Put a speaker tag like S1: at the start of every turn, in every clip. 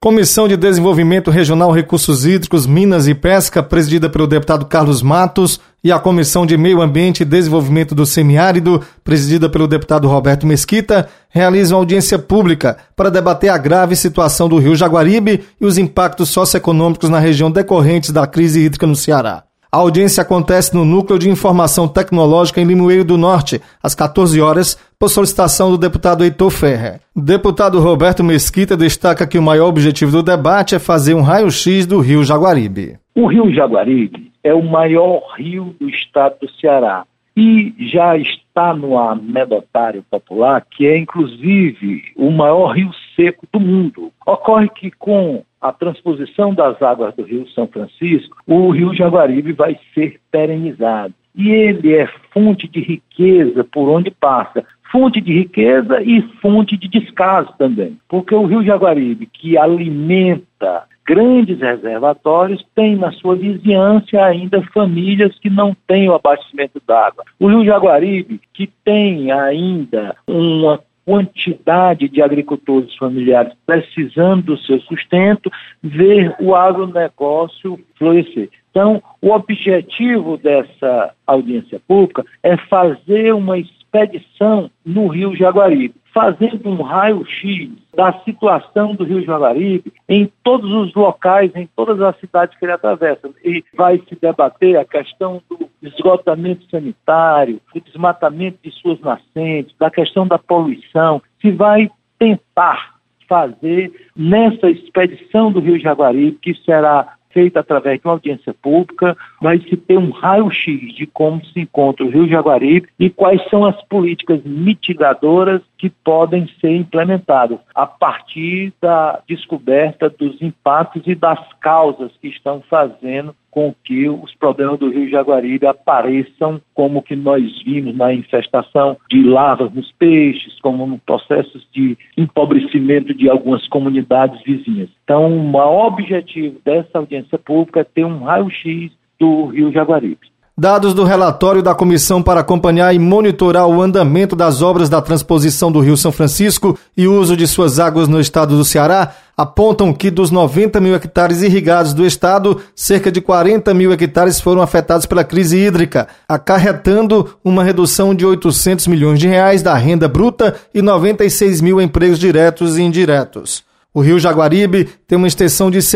S1: Comissão de Desenvolvimento Regional, Recursos Hídricos, Minas e Pesca, presidida pelo deputado Carlos Matos, e a Comissão de Meio Ambiente e Desenvolvimento do Semiárido, presidida pelo deputado Roberto Mesquita, realizam audiência pública para debater a grave situação do Rio Jaguaribe e os impactos socioeconômicos na região decorrentes da crise hídrica no Ceará. A audiência acontece no Núcleo de Informação Tecnológica em Limoeiro do Norte, às 14 horas, por solicitação do deputado Heitor Ferrer. O deputado Roberto Mesquita destaca que o maior objetivo do debate é fazer um raio-x do Rio Jaguaribe.
S2: O Rio Jaguaribe é o maior rio do estado do Ceará e já está no anedotário popular, que é inclusive o maior rio seco do mundo. Ocorre que com a transposição das águas do Rio São Francisco, o Rio Jaguaribe vai ser perenizado. E ele é fonte de riqueza por onde passa. Fonte de riqueza e fonte de descaso também. Porque o Rio Jaguaribe, que alimenta grandes reservatórios, tem na sua vizinhança ainda famílias que não têm o abastecimento d'água. O Rio Jaguaribe, que tem ainda uma quantidade de agricultores familiares precisando do seu sustento, ver o agronegócio florescer. Então, o objetivo dessa audiência pública é fazer uma expedição no Rio Jaguaribe, fazendo um raio-x da situação do Rio Jaguaribe em todos os locais, em todas as cidades que ele atravessa. E vai se debater a questão do esgotamento sanitário, do desmatamento de suas nascentes, da questão da poluição. Se vai tentar fazer nessa expedição do Rio Jaguaribe, que será feita através de uma audiência pública, vai se ter um raio-x de como se encontra o Rio Jaguaribe e quais são as políticas mitigadoras que podem ser implementadas a partir da descoberta dos impactos e das causas que estão fazendo com que os problemas do Rio Jaguaribe apareçam, como que nós vimos na infestação de larvas nos peixes, como no processos de empobrecimento de algumas comunidades vizinhas. Então, o maior objetivo dessa audiência pública é ter um raio-x do Rio Jaguaribe.
S1: Dados do relatório da Comissão para acompanhar e monitorar o andamento das obras da transposição do Rio São Francisco e uso de suas águas no estado do Ceará apontam que dos 90 mil hectares irrigados do estado, cerca de 40 mil hectares foram afetados pela crise hídrica, acarretando uma redução de 800 milhões de reais da renda bruta e 96 mil empregos diretos e indiretos. O Rio Jaguaribe tem uma extensão de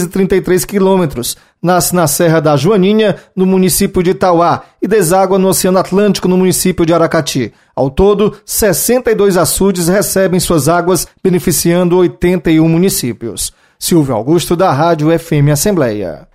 S1: 633 quilômetros, nasce na Serra da Joaninha, no município de Itauá, e deságua no Oceano Atlântico, no município de Aracati. Ao todo, 62 açudes recebem suas águas, beneficiando 81 municípios. Silvio Augusto, da Rádio FM Assembleia.